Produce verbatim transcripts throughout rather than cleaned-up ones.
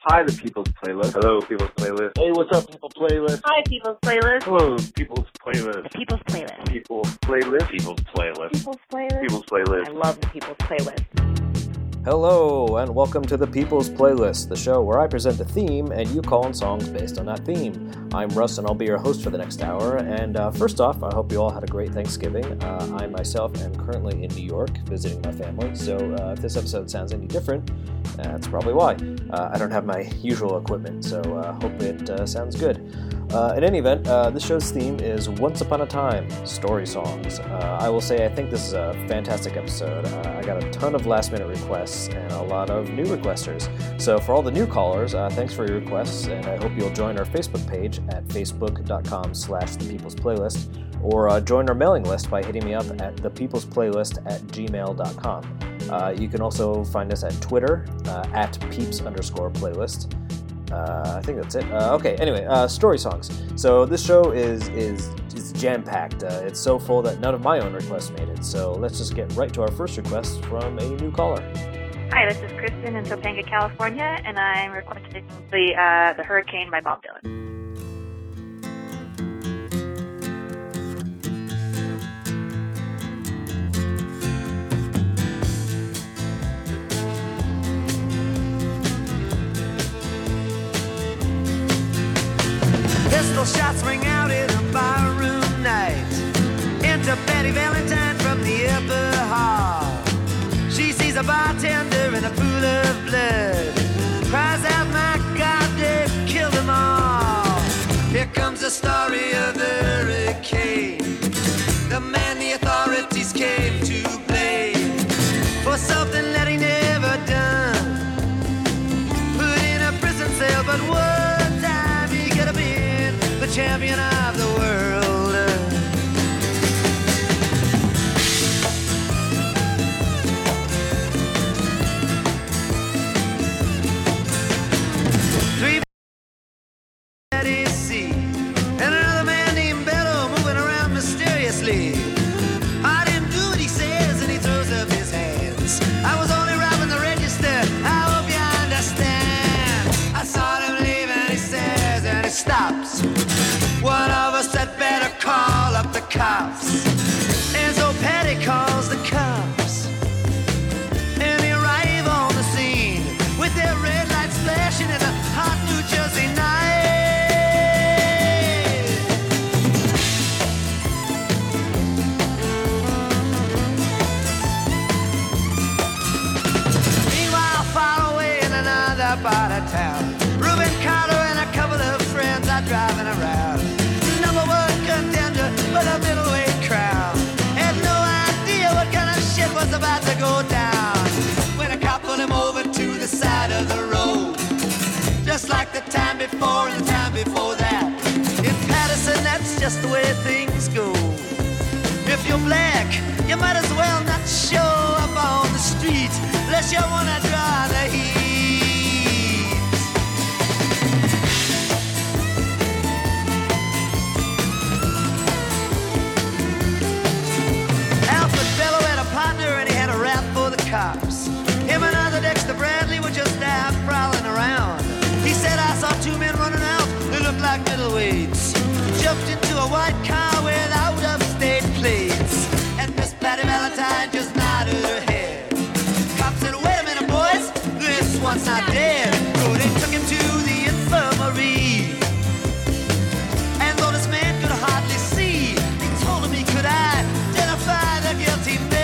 Hi, the People's Playlist. Hello, People's Playlist. Hey, what's up, People Playlist? Hi, People's Playlist. Hello, People's Playlist. The People's Playlist. People's Playlist. People's Playlist. People's Playlist. People's Playlist. I love the People's Playlist. Hello, and welcome to the People's Playlist, the show where I present a theme and you call in songs based on that theme. I'm Russ, and I'll be your host for the next hour. And uh, first off, I hope you all had a great Thanksgiving. Uh, I myself am currently in New York visiting my family, so uh, if this episode sounds any different, that's probably why. Uh, I don't have my usual equipment, so uh, hope it uh, sounds good. Uh, in any event, uh, this show's theme is Once Upon a Time, Story Songs. Uh, I will say I think this is a fantastic episode. Uh, I got a ton of last-minute requests and a lot of new requesters. So for all the new callers, uh, thanks for your requests, and I hope you'll join our Facebook page at facebook.com slash the People's Playlist, or uh, join our mailing list by hitting me up at thepeoplesplaylist at gmail dot com. Uh, you can also find us at Twitter, uh, at peeps underscore playlist. Uh, I think that's it. Uh, okay, anyway, uh, story songs. So this show is is, is jam-packed. Uh, it's so full that none of my own requests made it. So let's just get right to our first request from a new caller. Hi, this is Kristen in Topanga, California, and I'm requesting the uh, the Hurricane by Bob Dylan. Pistol shots ring out in a barroom night. Enter Betty Valentine from the upper hall. She sees a bartender in a pool of blood. Cries out, my God, they've killed them all. Here comes the story of the hurricane. The man the authorities came to blame for something that he never done. Put in a prison cell, but one time he could have been the champion of the world. Three at his seat, and another man named Bello moving around mysteriously. I didn't do what he says, and he throws up his hands. I was only robbing the register, I hope you understand. I saw him leave, and he says, and he stops. One of us had better call up the cops. And so Patty calls the cops. And they arrive on the scene with their red lights flashing in a hot New Jersey night. Meanwhile, far away in another part of town, Reuben Carter and a couple of friends are driving around. Number one contender for the middleweight crown. Had no idea what kind of shit was about to go down when a cop pulled him over to the side of the road. Just like the time before and the time before that. In Patterson, that's just the way things go. If you're black, you might as well not show up on the street unless you wanna draw the heat. Alfred Bello had a partner and he had a rap for the cops. Him and other Dexter Bradley were just out prowling around. He said, I saw two men running out, they looked like middleweights. Jumped into a white car with out-of-state plates. And Miss Patty Valentine just nodded her head. Cop said, wait a minute, boys, this one's not dead. So they took him to the infirmary. And though this man could hardly see, he told him he could identify the guilty man.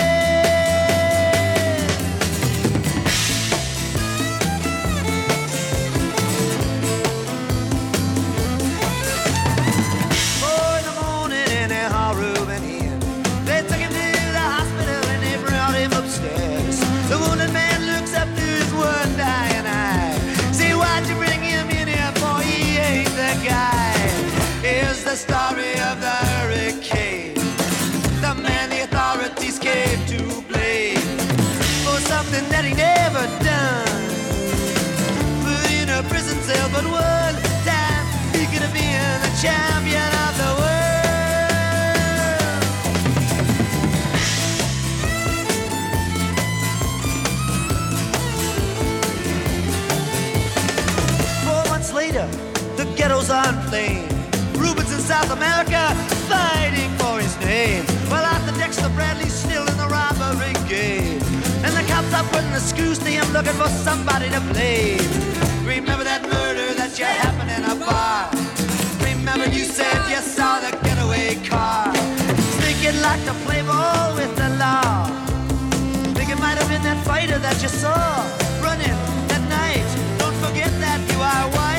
Four in the morning and they hauled Reuben in. They took him to the hospital and they brought him upstairs. The wounded man looks up to his one dying eye. See, why'd you bring him in here, boy? He ain't the guy. Here's the story of the hurricane. The man the authorities came to blame for something that he never done. Put in a prison cell, but one time he could have been the champion of the world. ghettos on flame. Rubens in South America fighting for his name. Well, Arthur Dexter Bradley's still in the robbery game. And the cops are putting the screws to him looking for somebody to blame. Remember that murder that you happened in a bar? Remember you said you saw the getaway car? Think you'd like to play ball with the law? Think it might have been that fighter that you saw running that night. Don't forget that you are white.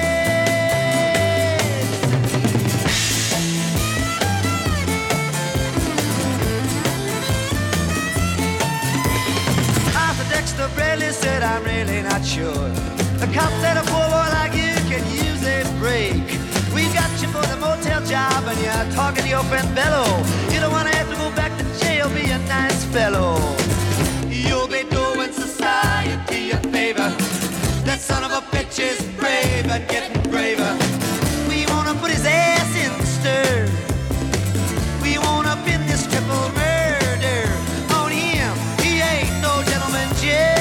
Arthur Dexter Bradley said, I'm really not sure. The cop said a poor boy like you can use a break. We got you for the motel job and you're talking to your friend Bello. You don't want to have to go back to jail, be a nice fellow. You'll be doing society a favor. That son of a bitch is brave and getting braver. We want to put his ass in the stir. We want to pin this triple murder on him. He ain't no gentleman jail.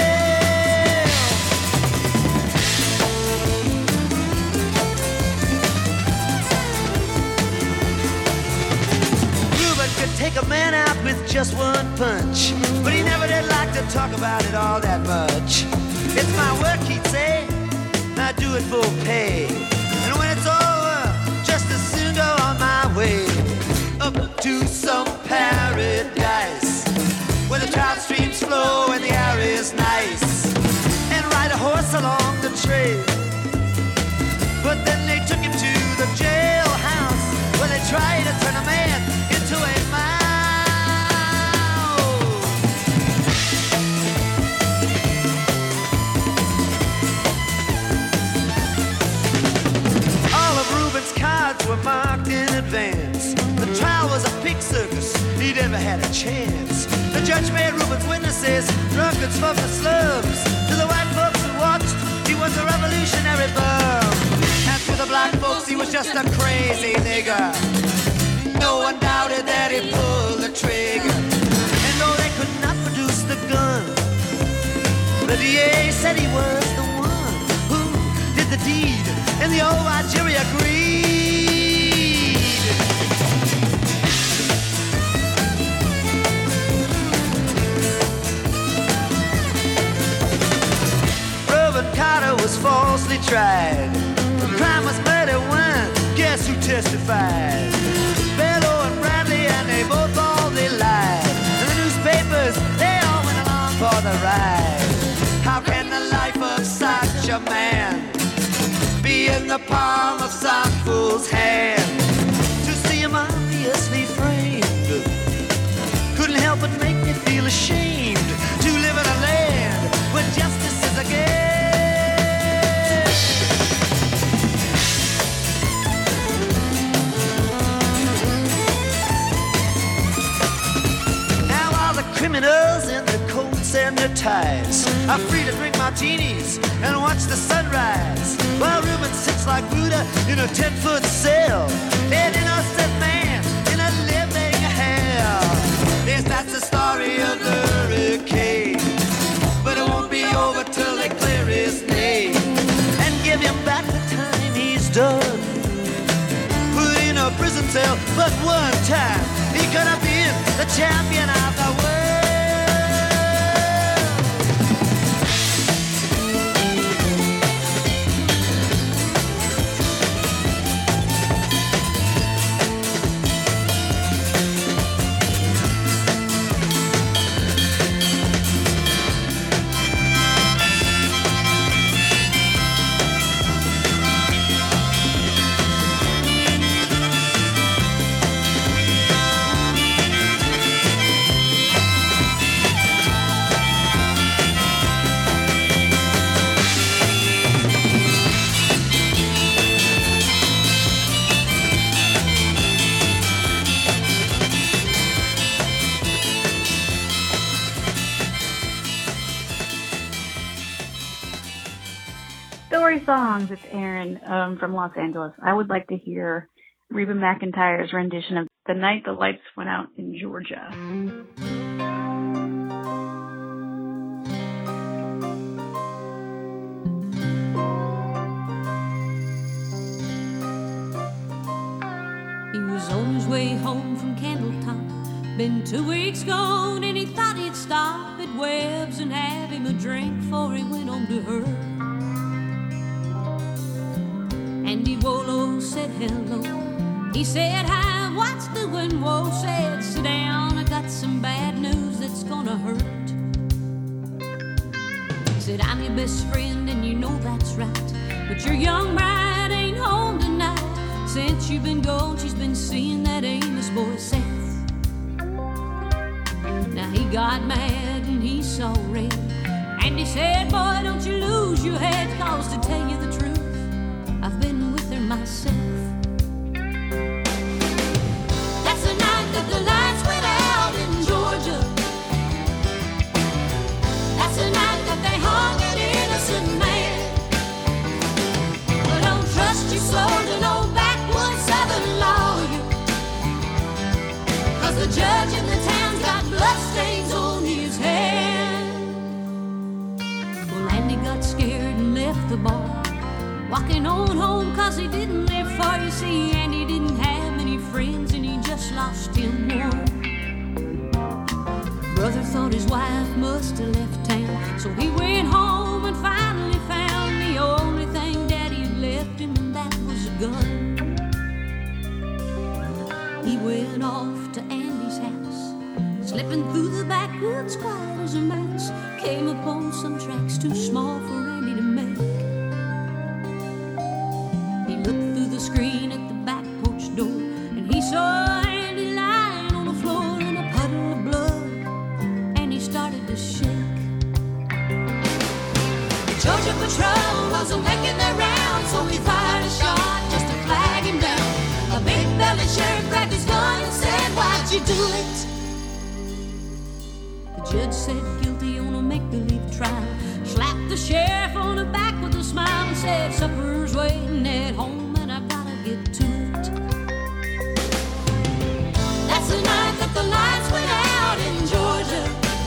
Take a man out with just one punch, but he never did like to talk about it all that much. It's my work, he'd say, I do it for pay. And when it's over, just as soon go on my way up to some paradise where the trout streams flow and the air is nice, and ride a horse along the trail. But then they took him to the jailhouse where they tried to turn a man into a mouse. All of Reuben's cards were marked in advance. The trial was a pig circus, he never had a chance. The judge made Reuben's witnesses drunkards from the slums. To the white folks who watched, he was a revolutionary bum. And to the black folks, he was just a crazy nigger. No one doubted that he pulled the trigger. And though they could not produce the gun, the D A said he was the one who did the deed, and the old white jury agreed. Reuben Carter was falsely tried. The crime was murder one. Guess who testified? Bello and Bradley, and they both all they lied. And the newspapers, they all went along for the ride. How can the life of such a man be in the palm of some fool's hand? To see him obviously framed couldn't help but make me feel ashamed to live in a land where justice is a game. Criminals in their coats and their ties are free to drink martinis and watch the sunrise, while Reuben sits like Buddha in a ten-foot cell, an innocent man in a living hell. Yes, that's the story of the hurricane, but it won't be over till they clear his name and give him back the time he's done. Put in a prison cell, but one time he could have been the champion of the world. Story Songs, it's Aaron um, from Los Angeles. I would like to hear Reba McEntire's rendition of The Night the Lights Went Out in Georgia. home from Candletop. Been two weeks gone and he thought he'd stop at Webb's and have him a drink before he went on to her. Andy Wolo said hello. He said, hi, what's doing? Whoa, said, sit down, I got some bad news that's gonna hurt. He said, I'm your best friend and you know that's right, but your young bride ain't home tonight. Since you've been gone, she's been seeing that Amos boy Seth. Now he got mad and he saw red, and he said, boy, don't you lose your head, cause to tell you the truth, I've been with her myself. That's the night that the lights went out in Georgia. That's the night that they hung an innocent man. Well, don't trust your soul to no backwoods southern lawyer, cause the judge in the town's got bloodstains on his hand. Well, Andy got scared and left the bar, walking on home cause he didn't live far. You see, Andy didn't have many friends and he just lost him one. Brother thought his wife must have left town, so he went home and finally found the only thing Daddy had left him, and that was a gun. He went off to Andy's house, slipping through the backwoods quiet as a mouse, came upon some tracks too small for Andy to make. He looked through the screen at the back porch door, and he saw Andy lying on the floor in a puddle of blood, and he started to shake. The Georgia patrol wasn't making their round, so he fired a shot just to flag him down. A big-bellied sheriff grabbed his gun and said, why'd you do it? The judge said guilty on a make-believe trial, slapped the sheriff on the back with a smile and said, supper's waiting at home and I gotta get to it. That's the night that the lights went out in Georgia.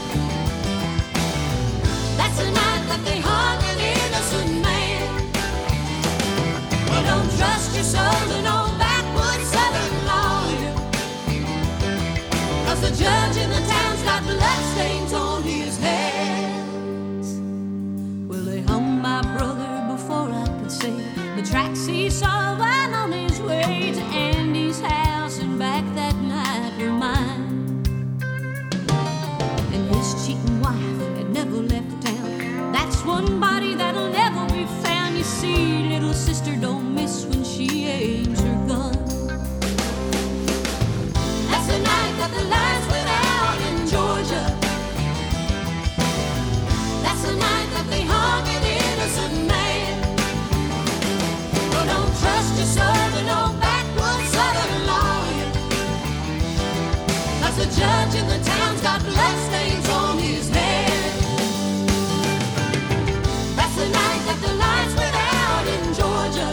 That's the night that they hung an innocent man. Well, don't trust your soul to no backwoods southern lawyer, cause the judge in the town's got bloodstains on his hands. Well, they hung my brother before I could say the tracks he saw while on his way to Andy's house and back that night were mine. And his cheating wife had never left town. That's one body that'll never be found. You see, little sister don't miss when she aims her gun. That's the night that the lights went out in Georgia. That's the night that they hung an innocent man. Well, don't trust your soul to no backwoods southern lawyer, cause the judge in the town's got bloodstains on his head. That's the night that the lights went out in Georgia.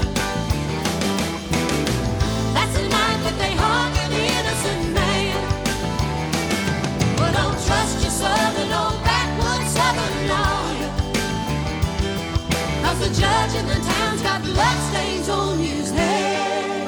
That's the night that they hung an innocent man. Well, don't trust your soul to no backwoods southern lawyer, cause the judge in the town's got bloodstains on his hands.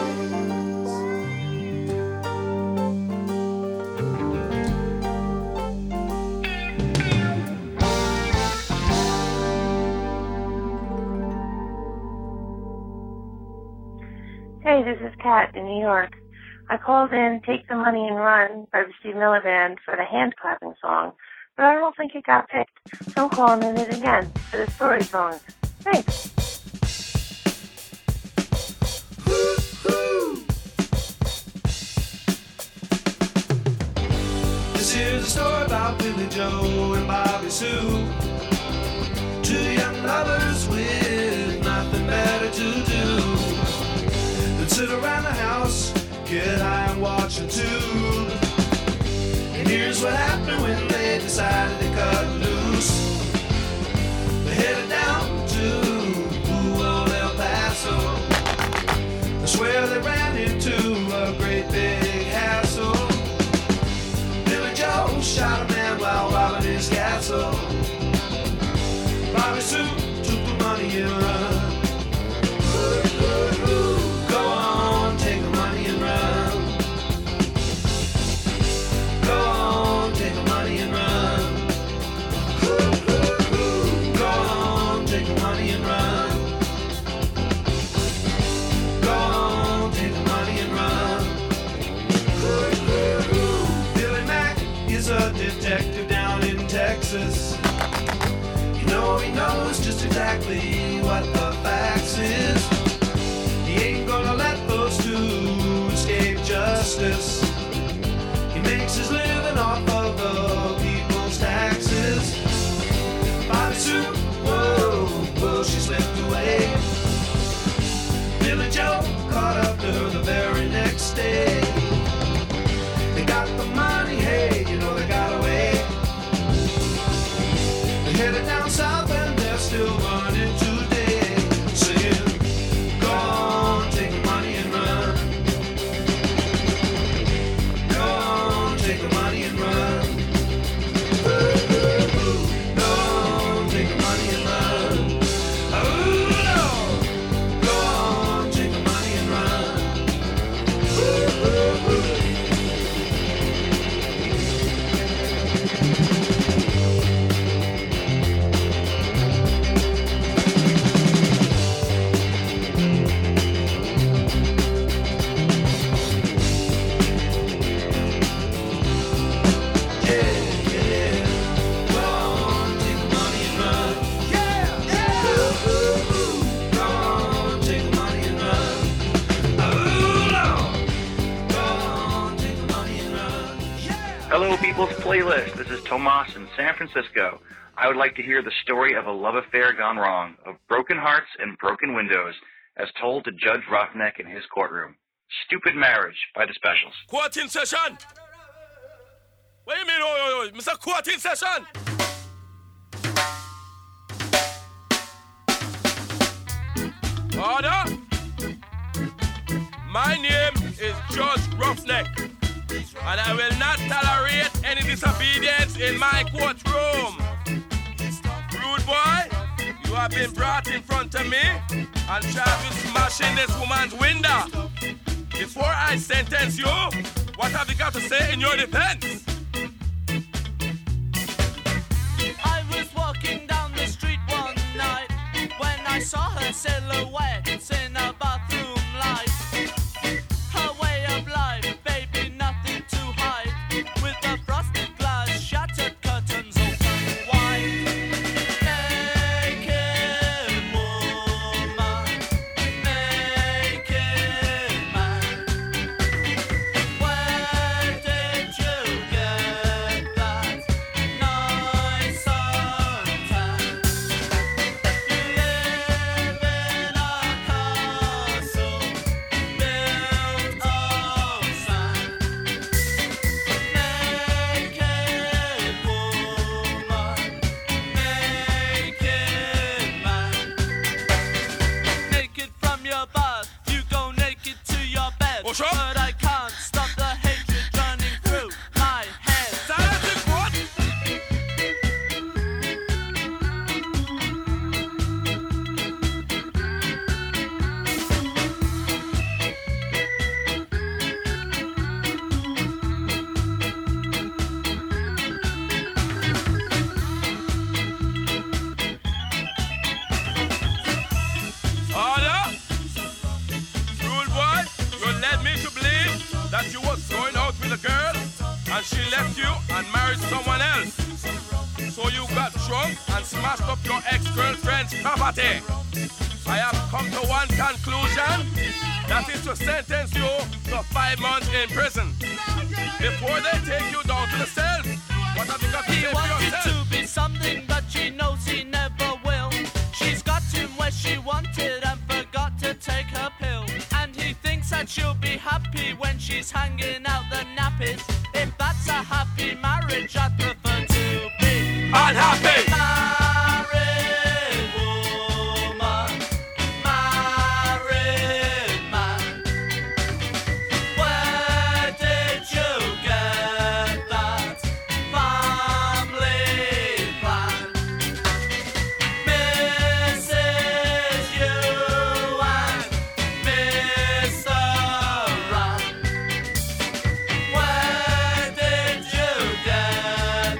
Hey, this is Kat in New York. I called in Take the Money and Run by the Steve Miller Band for the hand clapping song, but I don't think it got picked, so I'm calling in it again for the story songs. Thanks. This here's a story about Billy Joe and Bobby Sue, two young lovers with nothing better to do than sit around the house, get high and watch a tube. And here's what happened when they decided to cut loose. They headed down to old El Paso. I swear they ran into a great big hassle. Billy Joe shot a man while robbing his castle. Bobby Sue took the money and run. Go on, take the money and run. Texas. You know he knows just exactly what the facts is. He ain't gonna let those two escape justice. He makes his living off of the people's taxes. Bobby Sue, whoa, whoa, she slipped away. Billy Joe caught up to her the very next day. They got the money, hey, you know they got away. They're headed down south and they're still running today. Saying, go on, take the money and run. Go on, take the money and run. Ooh, go on, take the money and run. Ooh, Lord. Go on, take the money and run. Ooh, ooh, ooh. Hello, People's Playlist. This is Tomas in San Francisco. I would like to hear the story of a love affair gone wrong, of broken hearts and broken windows, as told to Judge Roughneck in his courtroom. Stupid Marriage by The Specials. Court in session! What do you mean, oh, oh, oh, Mister Court in session? Order! My name is Judge Roughneck, and I will not tolerate any disobedience in my courtroom. Rude boy, you have been brought in front of me and charged with smashing this woman's window. Before I sentence you, what have you got to say in your defense? I was walking down the street one night when I saw her silhouette in a bathroom light. Her way of life, baby, nothing to hide. With the frosted glass, shattered curtains open wide. Naked woman, naked man. Where did you get that nice suntan? You live in a castle built of sand. Naked woman, naked man. Naked from your bath, you go naked to your bed. Oh, sure. But I can't stop the hatred running through my head. Silence in court! Order! Rule boy, you led me to believe that you was going out with a girl and she left you and married someone else. So you got drunk and smashed up your ex-girlfriend's property. I have come to one conclusion, that is to sentence you to five months in prison. Before they take you down to the cells, what have you got to He say for wanted yourself? to be something, but she knows he never will. She's got him where she wanted and forgot to take her pill. And he thinks that she'll be happy when she's hanging out the nappies. If that's a happy marriage, I'd prefer to be Unhappy! married woman, married man. Where did you get that family plan? Missus You and Mister Ram. Where did you get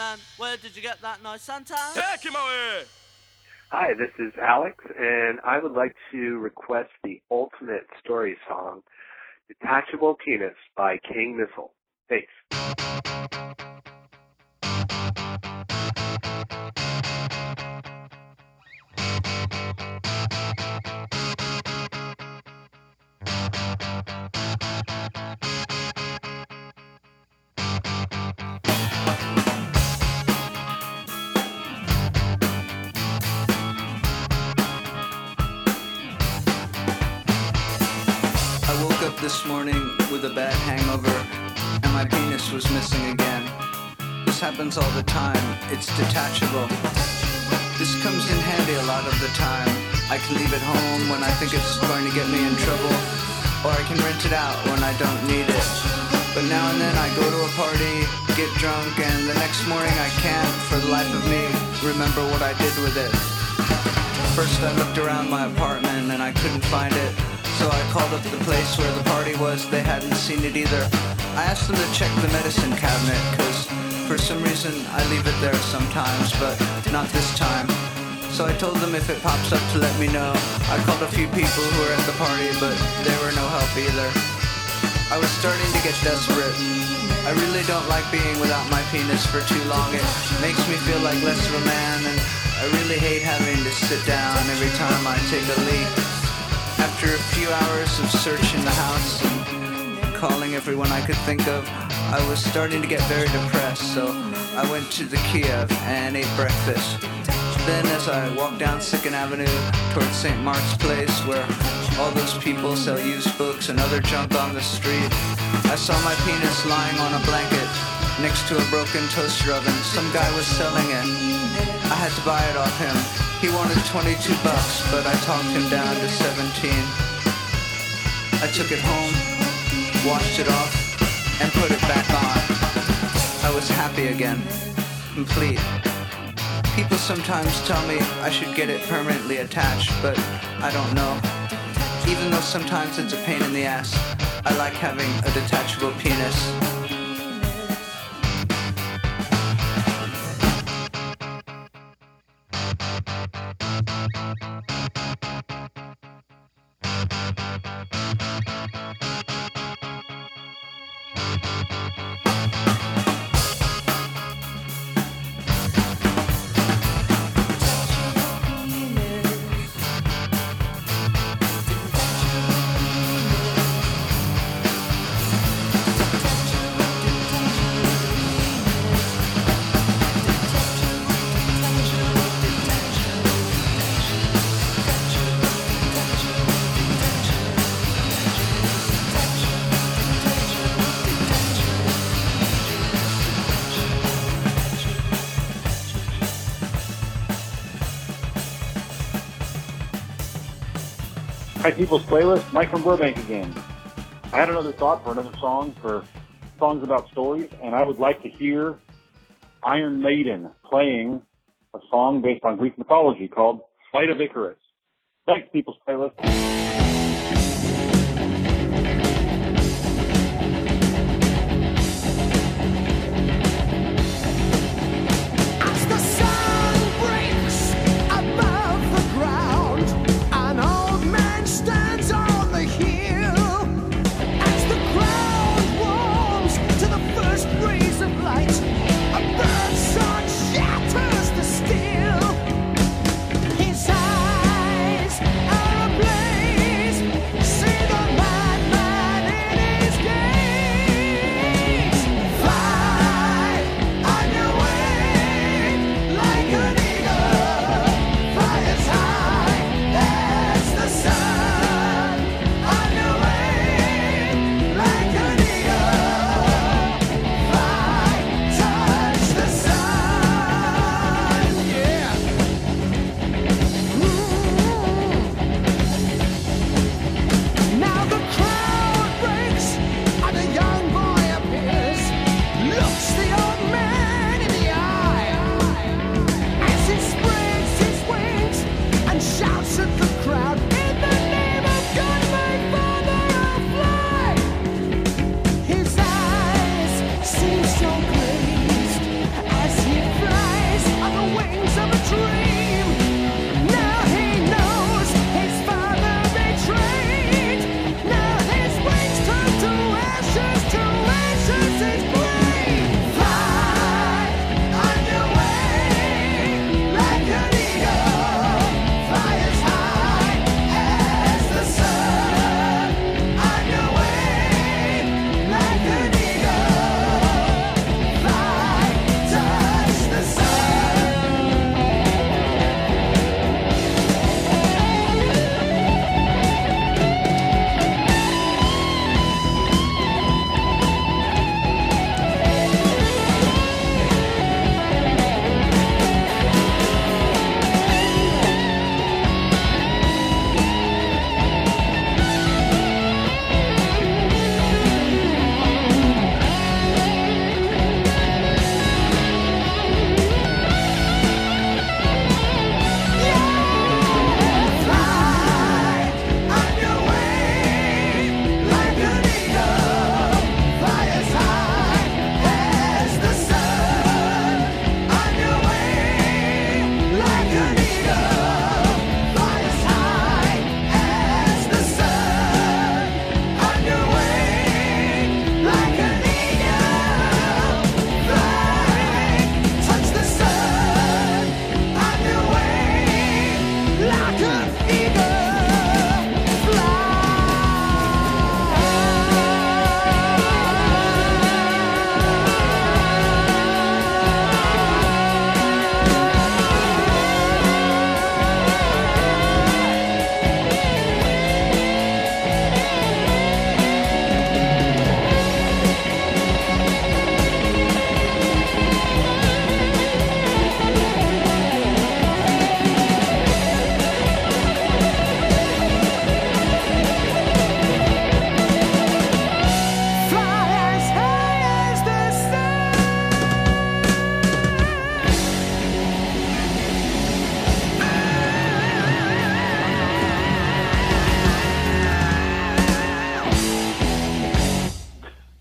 man, where did you get that nice suntan? Take him away! Hi, this is Alex, and I would like to request the ultimate story song, Detachable Penis by King Missile. Thanks. I woke up this morning with a bad hangover, and my penis was missing again. This happens all the time. It's detachable. This comes in handy a lot of the time. I can leave it home when I think it's going to get me in trouble, or I can rent it out when I don't need it. But now and then I go to a party, get drunk, and the next morning I can't, for the life of me, remember what I did with it. First I looked around my apartment and I couldn't find it. So I called up the place where the party was. They hadn't seen it either. I asked them to check the medicine cabinet, cause for some reason I leave it there sometimes, but not this time. So I told them if it pops up to let me know. I called a few people who were at the party, but they were no help either. I was starting to get desperate. I really don't like being without my penis for too long. It makes me feel like less of a man, and I really hate having to sit down every time I take a leak. After a few hours of searching the house and calling everyone I could think of, I was starting to get very depressed, so I went to the Kiev and ate breakfast. Then as I walked down Second Avenue towards Saint Mark's Place, where all those people sell used books and other junk on the street, I saw my penis lying on a blanket next to a broken toaster oven. Some guy was selling it. I had to buy it off him. He wanted twenty-two bucks, but I talked him down to seventeen. I took it home, washed it off, and put it back on. I was happy again, complete. People sometimes tell me I should get it permanently attached, but I don't know. Even though sometimes it's a pain in the ass, I like having a detachable penis. Hi, People's Playlist. Mike from Burbank again. I had another thought for another song for songs about stories, and I would like to hear Iron Maiden playing a song based on Greek mythology called Flight of Icarus. Thanks, People's Playlist. His eyes are ablaze.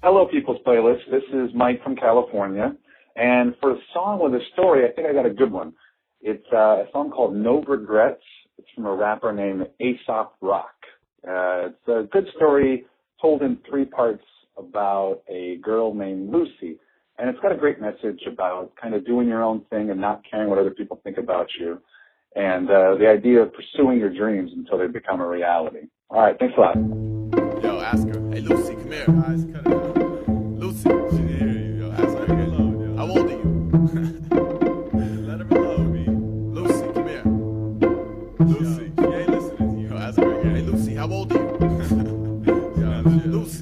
Hello, People's Playlist. This is Mike from California. And for a song with a story, I think I got a good one. It's uh, a song called No Regrets. It's from a rapper named Aesop Rock. Uh, it's a good story told in three parts about a girl named Lucy. And it's got a great message about kind of doing your own thing and not caring what other people think about you. And uh, the idea of pursuing your dreams until they become a reality. All right, thanks a lot. Yo, ask her. Hey, Lucy, come here. Guys, cut it out. Lucy, she didn't hear you. Yo, ask her again. How old are you? Let her alone, me. Lucy, come here. Lucy, she ain't listening to you. Yo, ask her again. Hey, Lucy, how old are you? Yo, Lucy.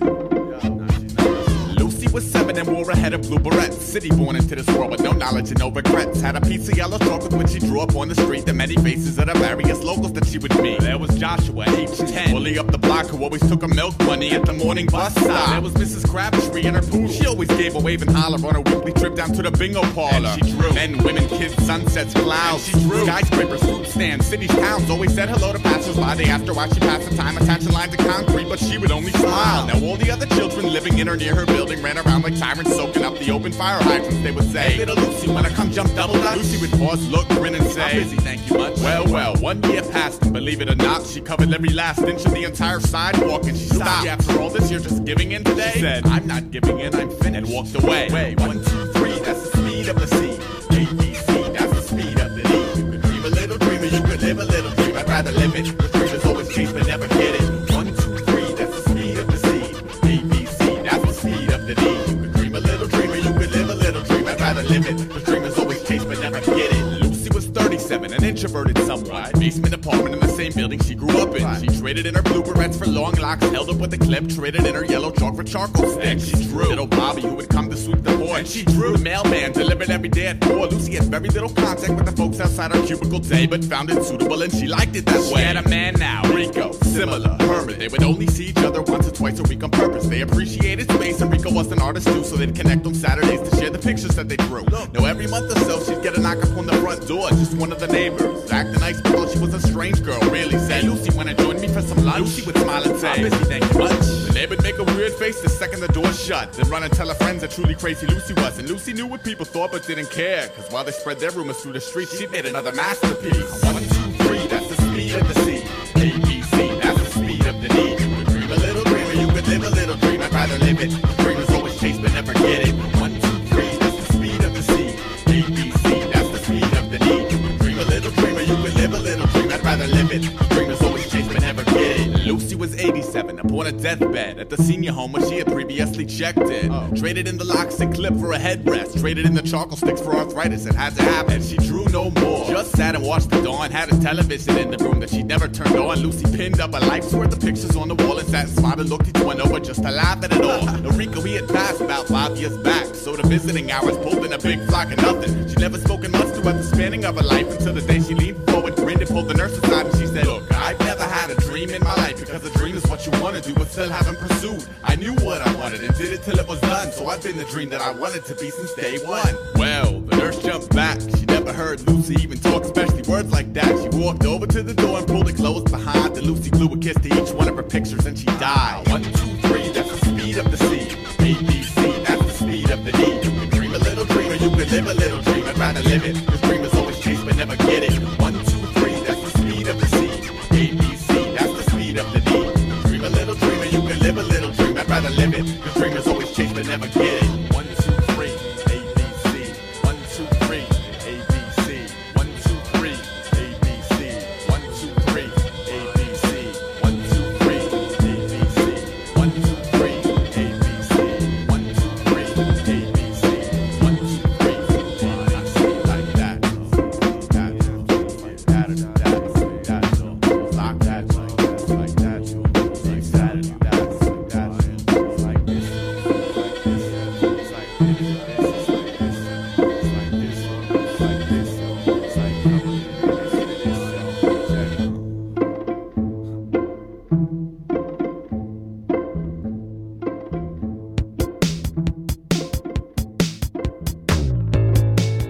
Lucy was seven and wore a head of blue barrettes. City born into this world with no knowledge and no regrets. Had a piece of yellow chalk with which she drew up on the street the many faces of the various locals that she would meet. There was Joshua, age ten, bully up the block who always took her milk money at the morning bus stop. There was Missus Crabtree and her poodle. She always gave a wave and holler on her weekly trip down to the bingo parlor. And she drew men, women, kids, sunsets, clouds. And she drew skyscrapers, fruit stands, cities, towns. Always said hello to passers-by. They asked her why she passed the time attaching lines to concrete, but she would only smile. Now all the other children living in or near her building ran around like sirens soaking up the open fire hydrants. They would say, hey, little Lucy, wanna come jump double dutch? Lucy would pause, look, grin and say, I'm busy, thank you much. Well, well, one year passed and believe it or not, she covered every last inch of the entire sidewalk and she stopped. After all this, you're just giving in today? She said, I'm not giving in, I'm finished. And walked away. Wait, one, two, three, that's the speed of the sea. A, B, C, that's the speed of the D. You could dream a little dreamer, you could live a little dream. I'd rather live it. The dreamers always chase but never get it. One, two, three, that's the speed of the sea. A, B, C, that's the speed of the D. You could dream a little dreamer, you could live a little dream. I'd rather live it. The dreamers always chase but never get it. Lucy was thirty-seven, an introverted somewhat. Basement apartment in the same building she grew up in. She traded in her blue barrettes for long locks, held up with a clip, traded in her yellow chalk for charcoal sticks. She drew little Bobby who would come to sweep the porch. And she drew the mailman delivered every day at four. Lucy had very little contact with the folks outside her cubicle day, but found it suitable and she liked it that way. She had a man now, Rico, similar, Herman. They would only see each other once or twice a week on purpose. They appreciated space and Rico was an artist too, so they'd connect on Saturdays to share the pictures that they drew. Now every month or so she'd get a knock up on the front door, just one of the neighbors. Acting nice but thought she was a strange girl, really. Said, hey, Lucy, wanna join me for some lunch? Lucy would smile and say, I'm busy, thank you much. The neighbor'd make a weird face the second the door shut, then run and tell her friends how truly crazy Lucy was. And Lucy knew what people thought but didn't care, cause while they spread their rumors through the streets, she made another masterpiece. One, two, three, that's the speed of the sea. A, B, C, that's the speed of the D. You could dream a little dreamer, you could live a little dream. I'd rather live it. The dreamers always chase but never get it. One, two, three, that's the speed of the sea. A, B, C, that's the speed of the D. You could dream a little dreamer, you could live a little dream. I'd rather live it. The dreamers always chase but never get it. Lucy was eighty-seven, upon a deathbed at the senior home where she had previously checked in. Oh. Traded in the locks and clip for a headrest. Traded in the charcoal sticks for arthritis. It had to happen. And she drew no more. Just sat and watched the dawn. Had a television in the room that she'd never turned on. Lucy pinned up a life's worth of pictures on the wall and sat and smiled and looked each one over just to laugh at it all. Now Rico, he had passed about five years back, so the visiting hours pulled in a big flock of nothing. She'd never spoken much throughout the spanning of her life until the day she leaned forward, grinned and pulled the nurse aside and she said, look, I've never had a dream in my life because a dream is what you want to do but still haven't pursued. I knew what I wanted and did it till it was done, so I've been the dream that I wanted to be since day one. Well, the nurse jumped back. She never heard Lucy even talk, especially words like that. She walked over to the door and pulled it closed behind. Then Lucy blew a kiss to each one of her pictures and she died. One, two, three, that's the speed of the sea. A, B, C, that's the speed of the D. You can dream a little dreamer, you can live a little dream. I'd rather live it, cause dreamers always chase but never get it. One, two, three, that's the speed of the sea. A, B, C, that's the speed of the D. You can dream a little dreamer, you can live a little dream. I'd rather live it, cause dreamers always chase but never get it. One, two, three, A, B, C. One, two, three, A, B, C. One, two, three, A, B, C. One, two, three, A, B, C. One, two, three, A, B, C. One, two, three, A, B, C. One, two, three, A, B, C. One, two, three, A, B, C. Like that. That, that, that, that, lock that, like that, like that, like that, that, that, like this, like this, like this, like this, like this, like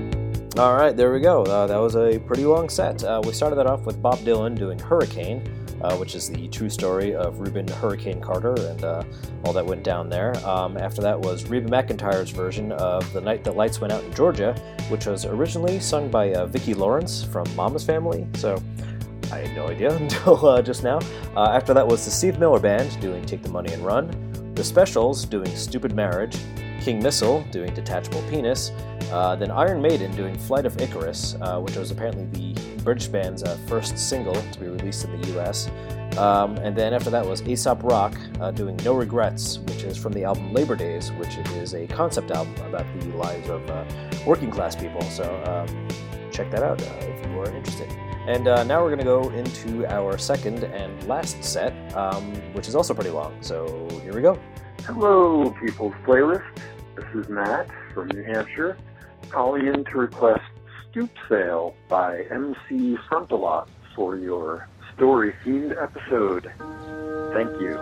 All right, there we go. Uh, that was a pretty long set. Uh, we started that off with Bob Dylan doing Hurricane. uh, which is the true story of Reuben Hurricane Carter and uh, all that went down there. Um, after that was Reba McEntire's version of The Night That Lights Went Out in Georgia, which was originally sung by uh, Vicki Lawrence from Mama's Family, so I had no idea until uh, just now. Uh, after that was the Steve Miller Band doing Take the Money and Run, The Specials doing Stupid Marriage, King Missile doing Detachable Penis, uh, then Iron Maiden doing Flight of Icarus, uh, which was apparently the British band's uh, first single to be released in the U S, um, and then after that was Aesop Rock uh, doing No Regrets, which is from the album Labor Days, which is a concept album about the lives of uh, working class people, so um, check that out uh, if you are interested. And uh, now we're going to go into our second and last set, um, which is also pretty long, so here we go. Hello, People's Playlist. This is Matt from New Hampshire, calling in to request Stoop Sale by M C Frontalot for your story-themed episode. Thank you.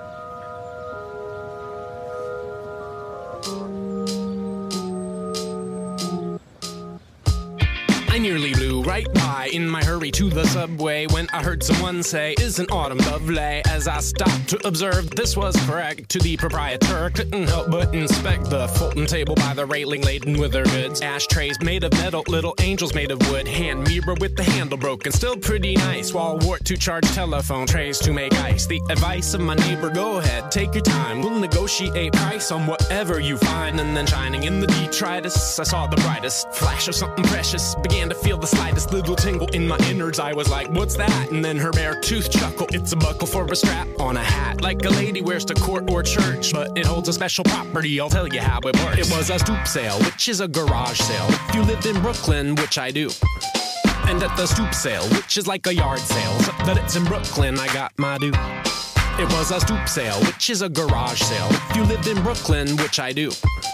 I nearly blew right by in my hurry to the subway when I heard someone say, "Isn't autumn lovely?" As I stopped to observe this was correct to the proprietor, couldn't help but inspect the Fulton table by the railing laden with her goods. Ashtrays made of metal, little angels made of wood, hand mirror with the handle broken, still pretty nice. Wall wart to charge telephone, trays to make ice. The advice of my neighbor, go ahead, take your time, we'll negotiate price on whatever you find. And then shining in the detritus, I saw the brightest flash of something precious, began to feel the slightest little tingle in my innards. I was like, what's that? And then her bare tooth chuckle, it's a buckle for a strap on a hat, like a lady wears to court or church, but it holds a special property, I'll tell you how it works. It was a stoop sale, which is a garage sale if you lived in Brooklyn, which I do. And at the stoop sale, which is like a yard sale, except that it's in Brooklyn, I got my due. It was a stoop sale, which is a garage sale if you lived in Brooklyn, which I do.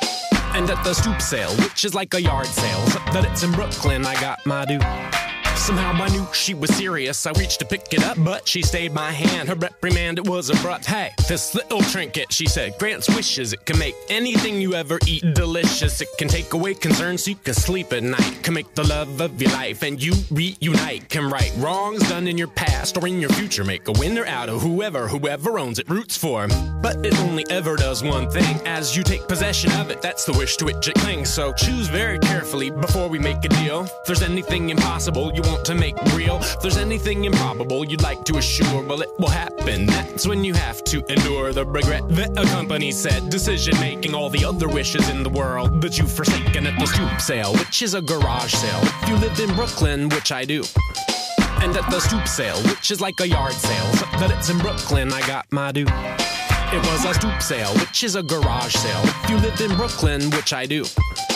And at the stoop sale, which is like a yard sale, except that it's in Brooklyn, I got my due. Somehow I knew she was serious. I reached to pick it up, but she stayed my hand. Her reprimand, it was abrupt. Hey, this little trinket, she said, grants wishes. It can make anything you ever eat delicious. It can take away concerns so you can sleep at night. Can make the love of your life and you reunite. Can right wrongs done in your past or in your future. Make a winner out of whoever, whoever owns it roots for. But it only ever does one thing. As you take possession of it, that's the wish to which it clings. So choose very carefully before we make a deal. If there's anything impossible you want to make real, if there's anything improbable you'd like to assure, well, it will happen. That's when you have to endure the regret that accompanies said decision making. All the other wishes in the world that you've forsaken at the stoop sale, which is a garage sale if you lived in Brooklyn, which I do. And at the stoop sale, which is like a yard sale, except that it's in Brooklyn, I got my due. It was a stoop sale, which is a garage sale if you lived in Brooklyn, which I do.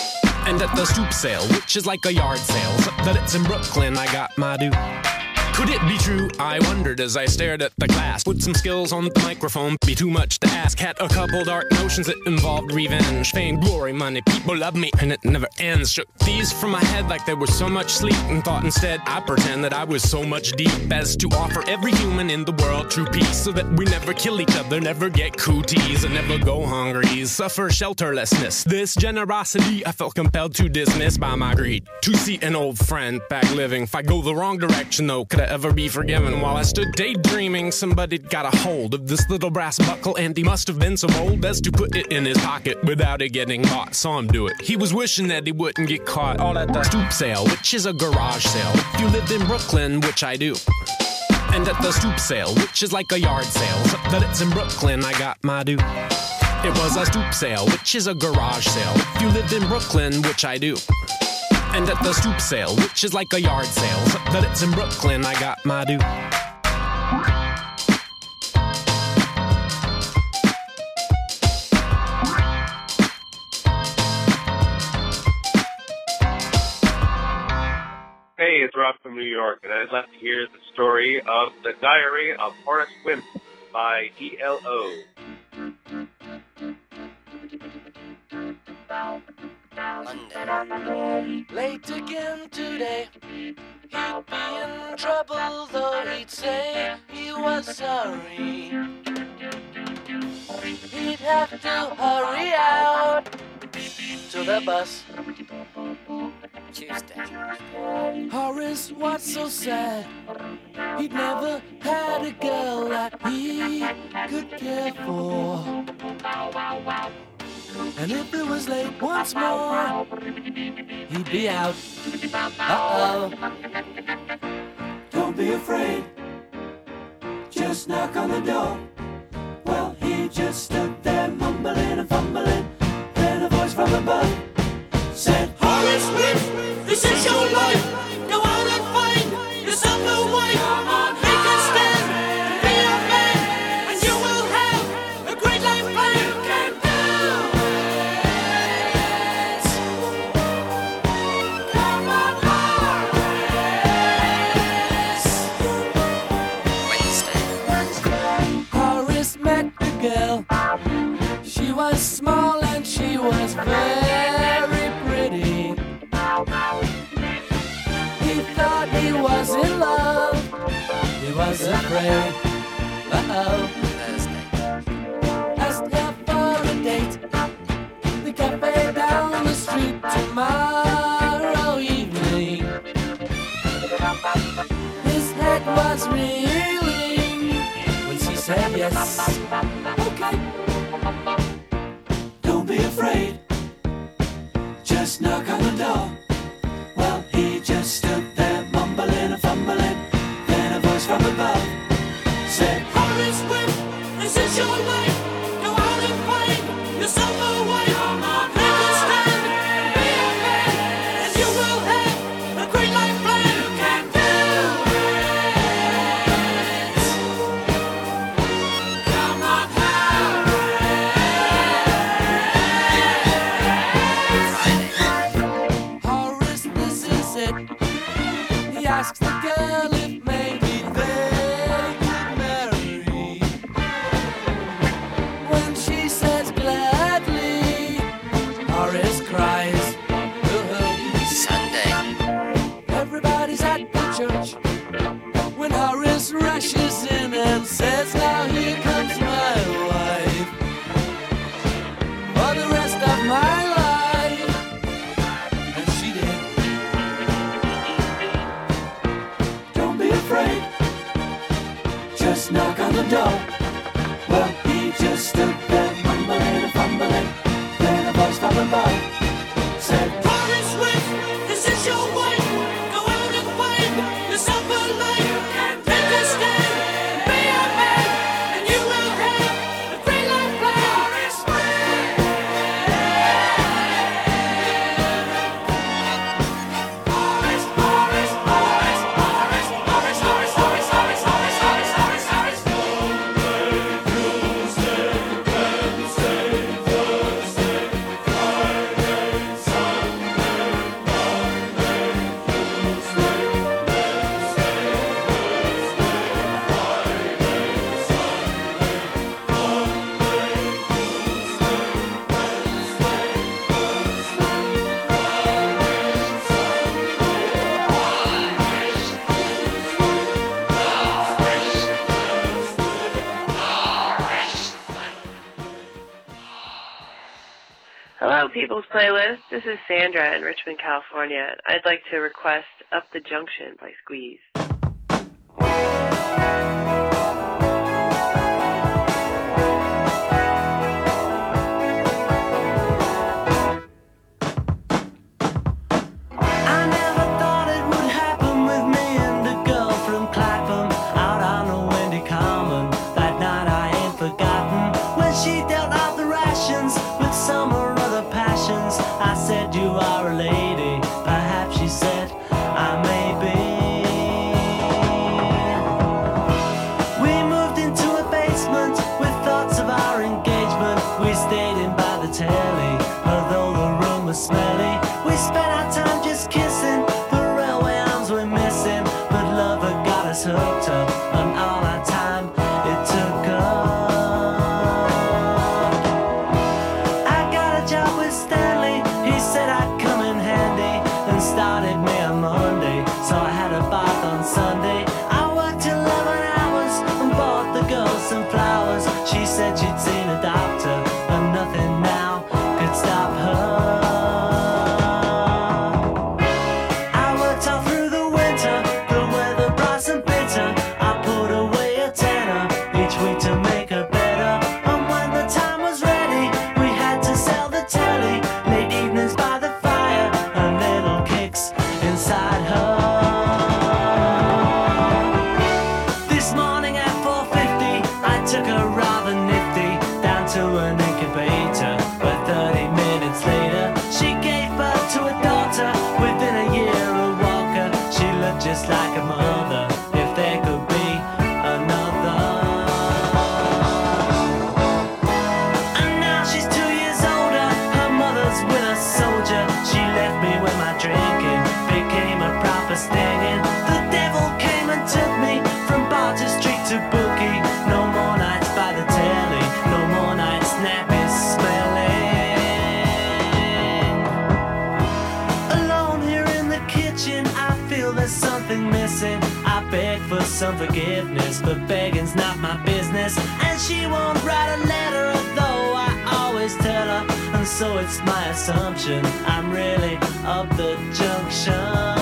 And at the stoop sale, which is like a yard sale, except that it's in Brooklyn, I got my due. Could it be true? I wondered as I stared at the glass. Would some skills on the microphone be too much to ask? Had a couple dark notions that involved revenge, fame, glory, money, people love me, and it never ends. Shook these from my head like there was so much sleep, and thought instead I pretend that I was so much deep as to offer every human in the world true peace, so that we never kill each other, never get cooties, and never go hungry, suffer shelterlessness. This generosity I felt compelled to dismiss by my greed to see an old friend back living. If I go the wrong direction though, could I ever be forgiven? While I stood daydreaming, somebody got a hold of this little brass buckle, and he must have been so bold as to put it in his pocket without it getting caught. Saw him do it. He was wishing that he wouldn't get caught. All at the stoop sale, which is a garage sale if you lived in Brooklyn, which I do. And at the stoop sale, which is like a yard sale, except that it's in Brooklyn, I got my due. It was a stoop sale, which is a garage sale if you lived in Brooklyn, which I do. And at the stoop sale, which is like a yard sale, except that it's in Brooklyn, I got my due. Hey, it's Rob from New York, and I'd like to hear the story of The Diary of Horace Wimp by E L O. Monday. Late again today. He'd be in trouble, though he'd say he was sorry. He'd have to hurry out to the bus. Tuesday. Horace was so sad. He'd never had a girl that he could care for. And if it was late once more, he'd be out. Uh-oh. Don't be afraid, just knock on the door. Well, he just stood there mumbling and fumbling. Then a voice from above said, Horace Swift, this is your life. Go out and find yourself a wife. Make a stand, be a man, and you will have a great life plan. You can do it. Come on, Horace. Horace met the girl. She was small and she was very pretty. He thought he was in love. He was afraid. Uh-oh. Asked her for a date. The cafe down the street tomorrow evening. His head was reeling when she said yes. Okay. Don't be afraid, just knock on the door. Well, he just stood there mumbling and fumbling. Then a voice from above said, Horace Swift, this is your life. Go out and find yourself a wife. Make a stand, be a man, and you will have a great life plan. You can do it. Come on, Horace, this is it. He asks the girl if maybe they could marry. When she says gladly, Horace cries. Ooh. Sunday. Everybody's at the church when Horace rushes in and says, now here comes my wife for the rest of my life. And she did. Don't be afraid, just knock on the door. Well, he just stood there mumbling and fumbling. Then a voice from above said, Horace Swift, this is your wife. Go out and find yourself a life. Make a stand, be a man, and you will have a great life plan. Horace Swift. Horace, Horace, Horace, Horace, Horace, Horace, Horace, Horace, Horace, Horace, Horace, Horace. Hello, People's Playlist. This is Sandra in Richmond, California. I'd like to request Up the Junction by Squeeze. I never thought it would happen with me and a girl from Clapham out on the windy common. That night I ain't forgotten when she dealt out the rations with some or other passions. I said, you are a lady. Perhaps she said, I may be. into an incubator, but thirty minutes later she gave birth to a daughter. Within a year a walker, she looked just like a mother. If there could be another. And now she's two years older, her mother's with a soldier. She left me when my drinking became a proper stinging. The devil came and took me from bar to street to bookie. No more nights by the telly, no more nights nappy smelling. Alone here in the kitchen, I feel there's something missing. I beg for some forgiveness, but begging's not my business. And she won't write a letter, although I always tell her. And so it's my assumption I'm really up the junction.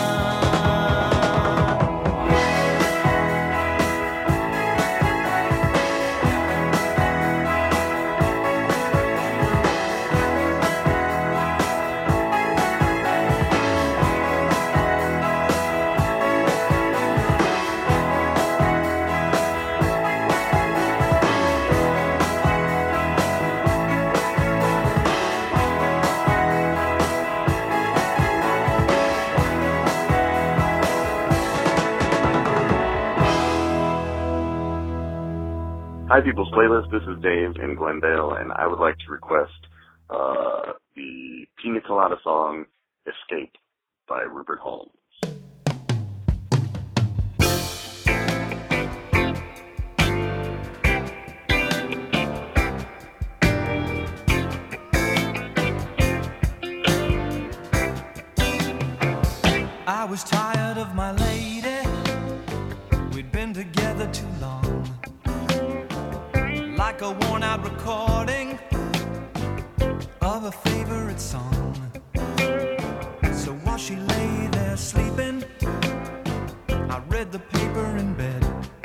Hi, People's Playlist. This is Dave in Glendale, and I would like to request uh, the Pina Colada song Escape by Rupert Holmes. I was tired of my lady. We'd been together too long. Like a worn-out recording of a favorite song. So while she lay there sleeping, I read the paper in bed.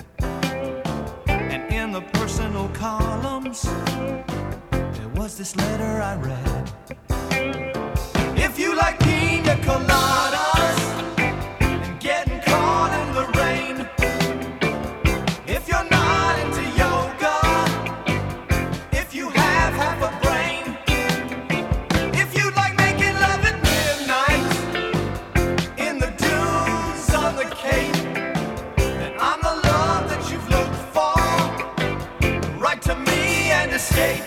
And in the personal columns, there was this letter I read. If you like pina coladas and getting caught in the rain, if you're not into yoga, if you have half a brain, if you like making love at midnight in the dunes on the Cape, then I'm the love that you've looked for. Write to me and escape.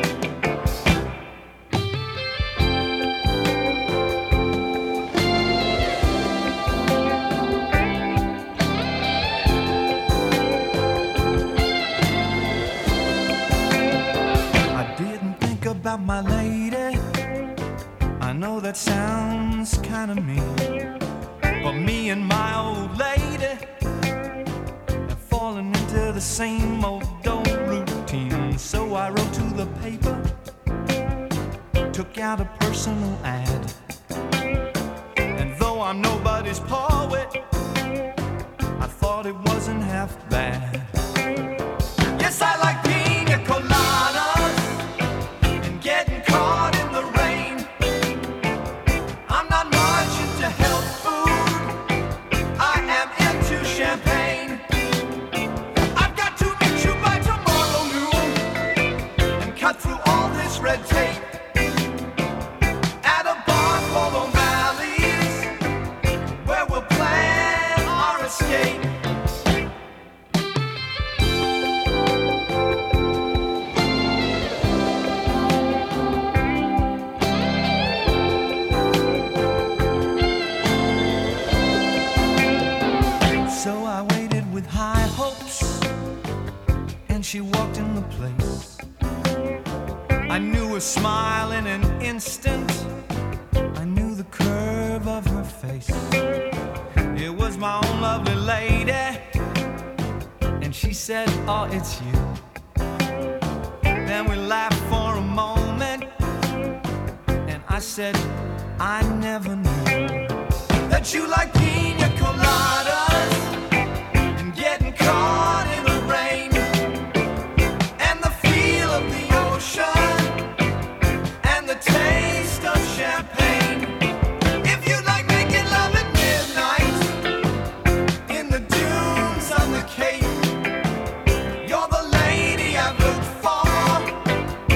About my lady, I know that sounds kind of mean, but me and my old lady have fallen into the same old old routine. So I wrote to the paper, took out a personal ad, and though I'm nobody's poet, I thought it wasn't half bad. Yes, I like pina coladas. Caught in the rain. I'm not much into health food. I am into champagne. I've got to meet you by tomorrow noon and cut through all this red tape at a bar called O'Malley's, where we'll plan our escape. She walked in the place. I knew her smile in an instant. I knew the curve of her face. It was my own lovely lady. And she said, oh, it's you. Then we laughed for a moment. And I said, I never knew that you like pina coladas and getting caught in the rain. And the taste of champagne. If you like making love at midnight in the dunes on the Cape, you're the lady I've looked for.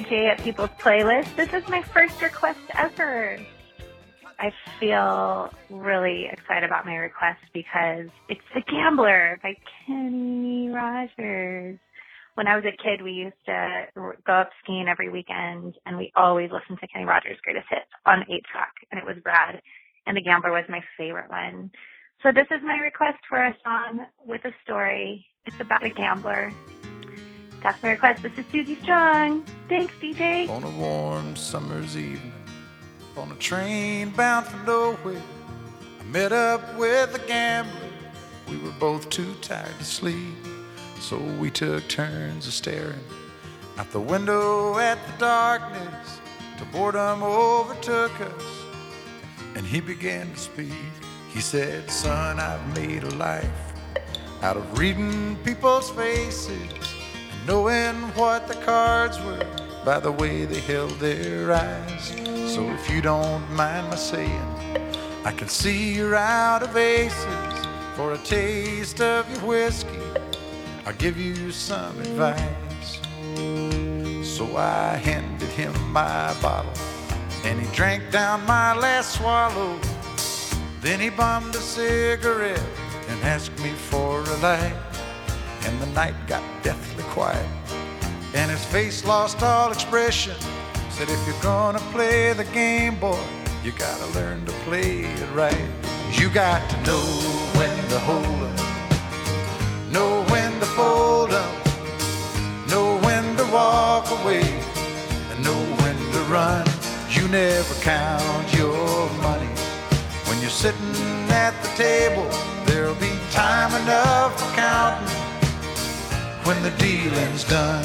D J at People's Playlist. This is my first request ever. I feel really excited about my request because it's The Gambler by Kenny Rogers. When I was a kid, we used to go up skiing every weekend, and we always listened to Kenny Rogers' Greatest Hits on eight track, and it was rad. And The Gambler was my favorite one. So this is my request for a song with a story. It's about a gambler. That's my request. This is Susie Strong. Thanks, D J. On a warm summer's evening, on a train bound for nowhere, I met up with a gambler. We were both too tired to sleep, so we took turns of staring out the window at the darkness till boredom overtook us, and he began to speak. He said, son, I've made a life out of reading people's faces and knowing what the cards were by the way they held their eyes. So if you don't mind my saying, I can see you're out of aces. For a taste of your whiskey, I'll give you some advice. So I handed him my bottle, and he drank down my last swallow. Then he bummed a cigarette and asked me for a light. And the night got deathly quiet, and his face lost all expression. Said, if you're gonna play the game, boy, you gotta learn to play it right. You got to know when to hold up, know when to fold up, know when to walk away, and know when to run. You never count your money. When you're sitting at the table, there'll be time enough for counting when the dealing's done.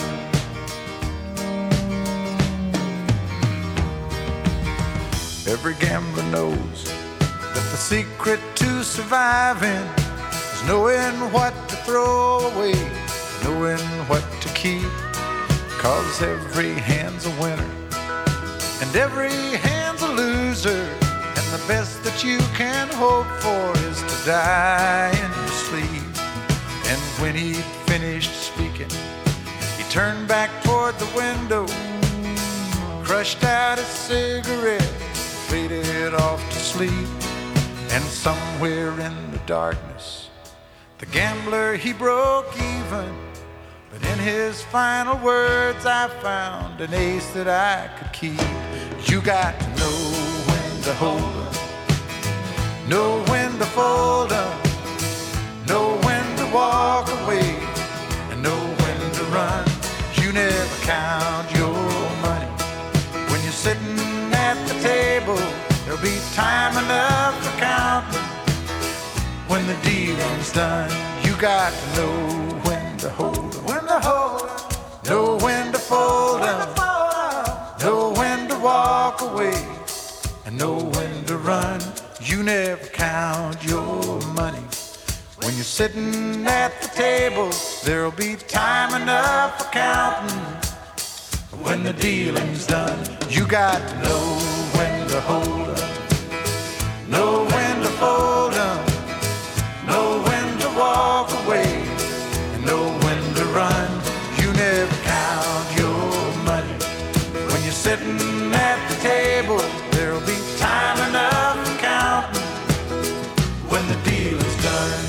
Every gambler knows that the secret to surviving is knowing what to throw away, knowing what to keep. Cause every hand's a winner and every hand's a loser, and the best that you can hope for is to die in your sleep. And when he'd finished speaking, he turned back toward the window, crushed out his cigarette, faded off to sleep. And somewhere in the darkness, the gambler, he broke even. But in his final words, I found an ace that I could keep. You got to know when to hold up, know when to fold up, know when to walk away, and know when to run. You never count your money. When you're sitting at the table, there'll be time enough for counting when the dealing's done. You got to know when to hold up, when to hold up, know when to fold up, know when to walk away, and know when to run. You never count your money. When you're sitting at the table, there'll be time enough for counting when the dealing's done. You got to know when to hold up, know when to fold up, know when to walk away, and know when to run. You never count your money. When you're sitting at the table, there'll be time enough for counting when the deal is done.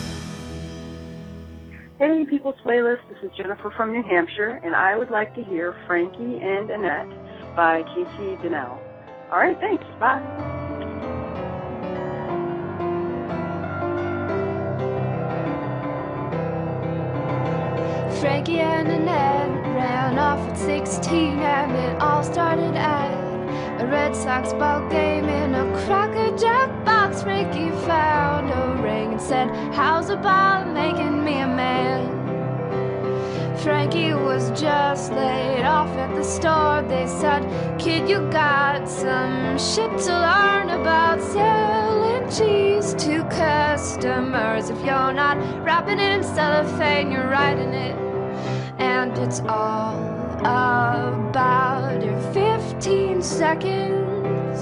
Hey, People's Playlist, this is Jennifer from New Hampshire, and I would like to hear Frankie and Annette by Casey Donnell. All right, thanks. Bye. Frankie and Annette ran off at sixteen, and it all started at a Red Sox ball game in a Cracker Jack box. Frankie found a ring and said, how's about making me a man? Frankie was just laid off at the store. They said, kid, you got some shit to learn about selling cheese to customers. If you're not wrapping it in cellophane, you're writing it. And it's all about your fifteen seconds.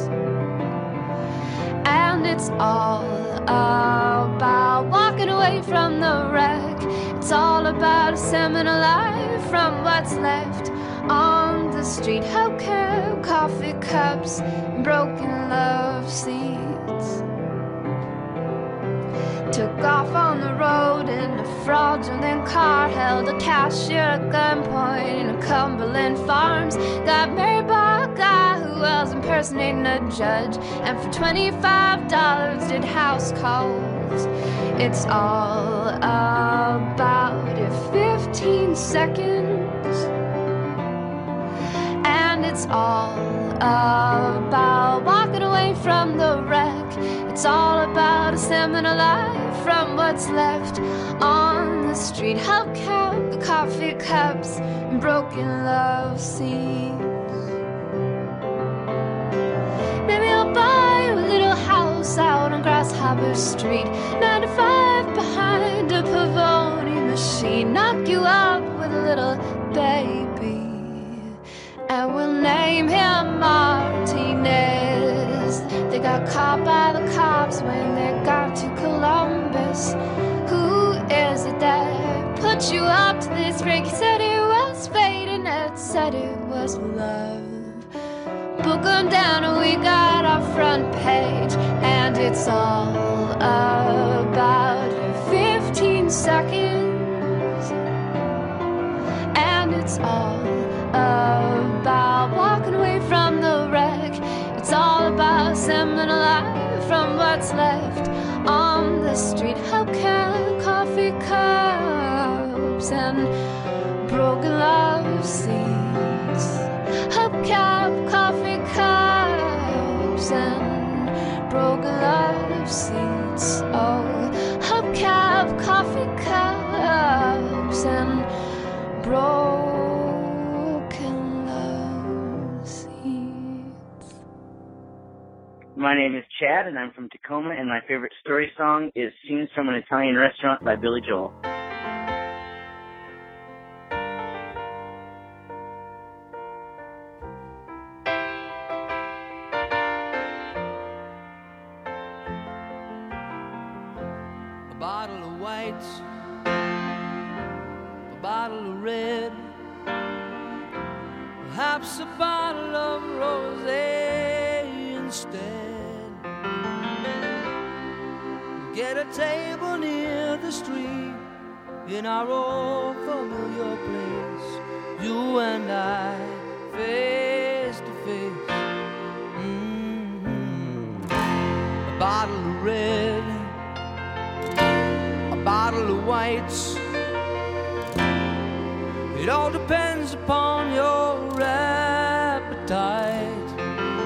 And it's all about walking away from the wreck. It's all about a seminal life from what's left on the the street, hubcap, coffee cups, and broken love seats. Took off on the road in a fraudulent car, held a cashier at gunpoint in a Cumberland Farms. Got married by a guy who was impersonating a judge, and for twenty-five dollars did house calls. It's all about it, fifteen seconds, and it's all about walking away from the wreck. It's all about assembling a life from what's left on the street. Hubcap, the coffee cups, and broken love seats. Maybe I'll buy you a little house out on Grasshopper Street, nine to five behind a Pavoni machine. Knock you up with a little baby, and we'll name him Martinez. They got caught by the cops when they got to Columbus. Who is it that put you up to this break? He said it was fate, and it said it was love. Book 'em down and we got our front page, and it's all about fifteen seconds, and it's all about walking away from the wreck. It's all about assembling a life from what's left on the street. Hubcap, coffee cups, and broken love seats. Hubcap, coffee cups, and broken love seats. Oh, hubcap, coffee cups, and broken love seats. My name is Chad, and I'm from Tacoma, and my favorite story song is Scenes from an Italian Restaurant by Billy Joel. A bottle of white, a bottle of red, perhaps a bottle of rosé instead. Get a table near the street in our old familiar place, you and I, face to face. Mm-hmm. A bottle of red, a bottle of whites. It all depends upon your appetite.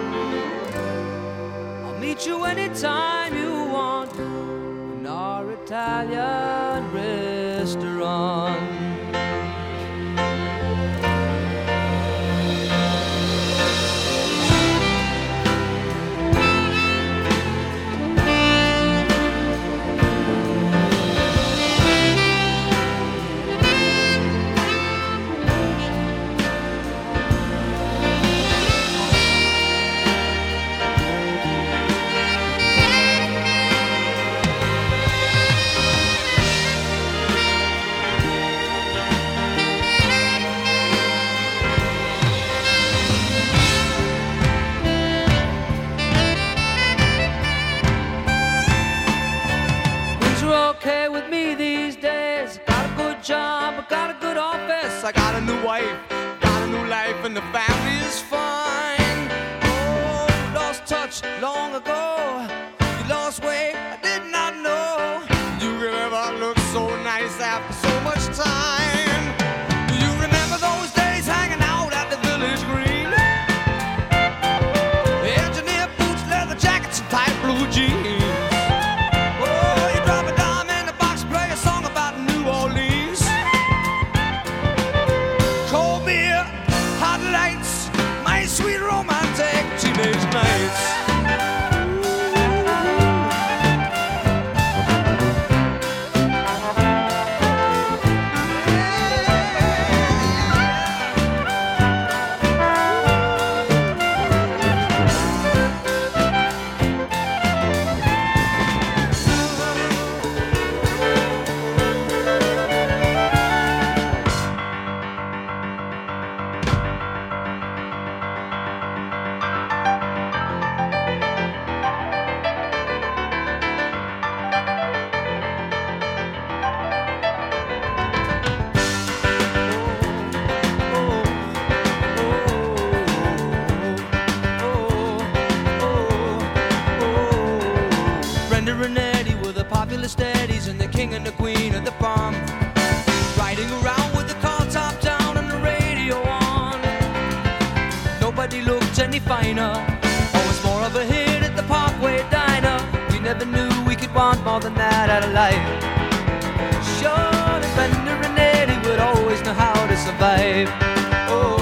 I'll meet you anytime you want in our Italian restaurant. Okay with me these days. Got a good job, I got a good office. I got a new wife, got a new life, and the family is fine. Oh, lost touch long ago. You lost weight, I did not know. You could ever look so nice after so much time. You remember those days hanging out at the Village Green? Engineer boots, leather jackets, and tight blue jeans. Sweet romantic teenage nights. Ooh. the steadies and the king and the queen of the farm. Riding around with the car top down and the radio on. Nobody looked any finer. Always more of a hit at the Parkway Diner. We never knew we could want more than that out of life. Sure, the Bender and Eddie would always know how to survive. Oh.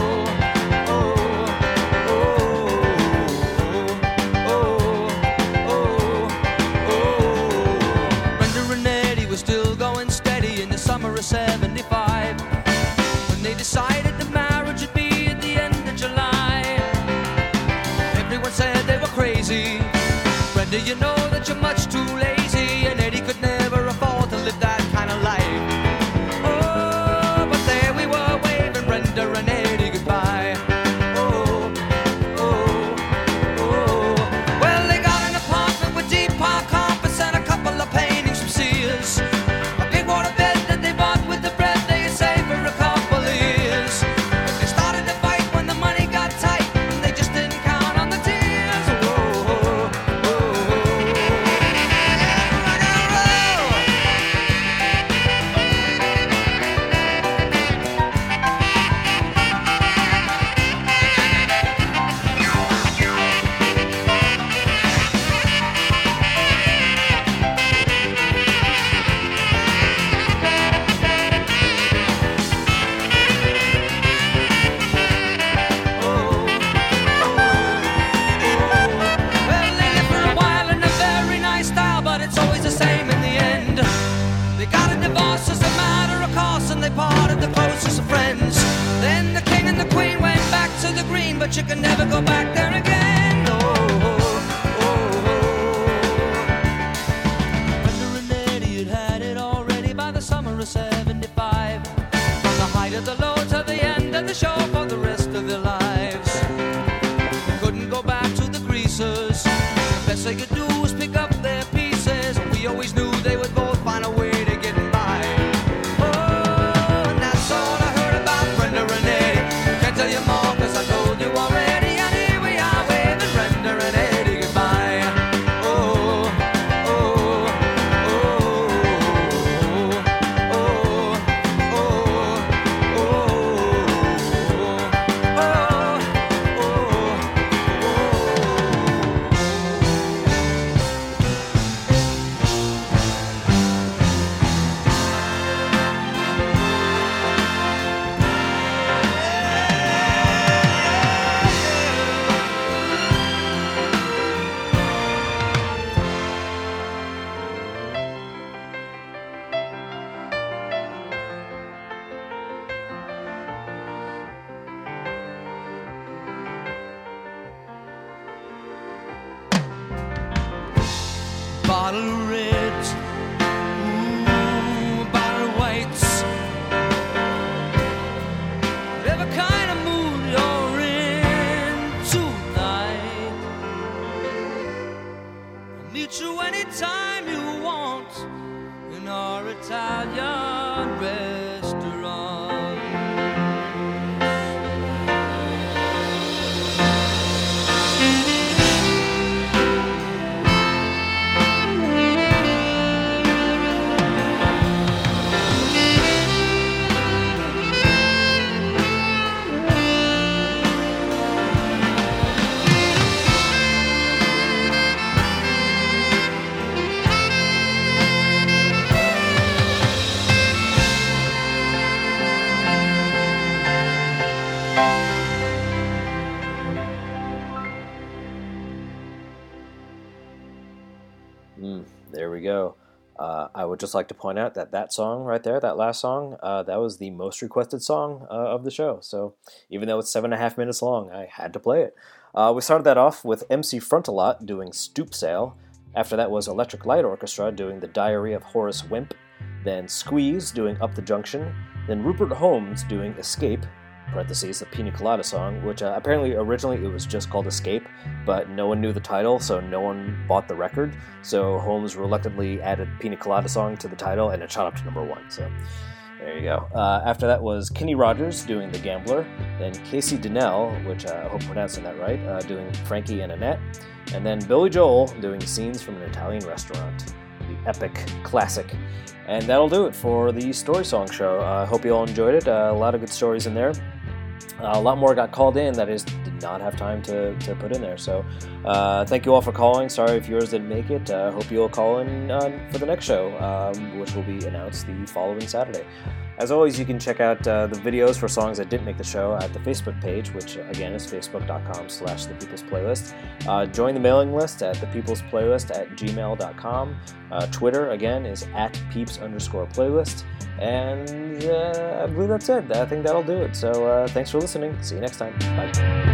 seventy-five, when they decided the marriage would be at the end of July. Everyone said they were crazy. Brenda, you know that you're much too lazy, and Eddie could never afford to live that kind of life. Oh, but there we were waving Brenda and Eddie goodbye. Oh, oh, oh. Well, they got an apartment with deep park carpets and a couple of paintings from Sears. A big water bed with the bread they had saved for a couple of years. They started to fight when the money got tight, and they just didn't count on the tears. Oh, oh, oh, they parted the closest of friends. Then the king and the queen went back to the green, but you can never go back there again. Oh, oh, oh, oh. Brenda and Eddie had had it already by the summer of seventy-five. From the height of the low to the end of the show for the rest of their lives. They couldn't go back to the greasers. The best they could do was pick up their pieces. We always knew they would both find a way to get by. Tell you more cause I told you already. And here we are waving Brenda and Eddie goodbye. Oh, oh, oh, oh, oh, Bottle of reds, ooh, bottle of whites. Whatever kind of mood you're in tonight, I'll meet you anytime you want in our Italian restaurant. Mm, there we go. Uh, I would just like to point out that that song right there, that last song, uh, that was the most requested song uh, of the show. So even though it's seven and a half minutes long, I had to play it. Uh, we started that off with M C Frontalot doing Stoop Sale. After that was Electric Light Orchestra doing The Diary of Horace Wimp. Then Squeeze doing Up the Junction. Then Rupert Holmes doing Escape, parentheses, the Pina Colada song, which uh, apparently originally it was just called Escape, but no one knew the title, so no one bought the record. So Holmes reluctantly added Pina Colada song to the title, and it shot up to number one. So there you go. Uh, after that was Kenny Rogers doing The Gambler, then Casey Donnell, which uh, I hope I'm pronouncing that right, uh, doing Frankie and Annette, and then Billy Joel doing Scenes from an Italian Restaurant. the epic classic. And that'll do it for the Story Song Show. I uh, hope you all enjoyed it. Uh, a lot of good stories in there. Uh, a lot more got called in that I just did not have time to, to put in there. So uh, thank you all for calling. Sorry if yours didn't make it. I uh, hope you all call in uh, for the next show, um, which will be announced the following Saturday. As always, you can check out uh, the videos for songs that didn't make the show at the Facebook page, which again is facebook.com slash the People's Playlist. Uh, join the mailing list at the People's Playlist at gmail dot com. Uh, Twitter, again, is at peeps underscore playlist. And uh, I believe that's it. I think that'll do it. So uh, thanks for listening. See you next time. Bye.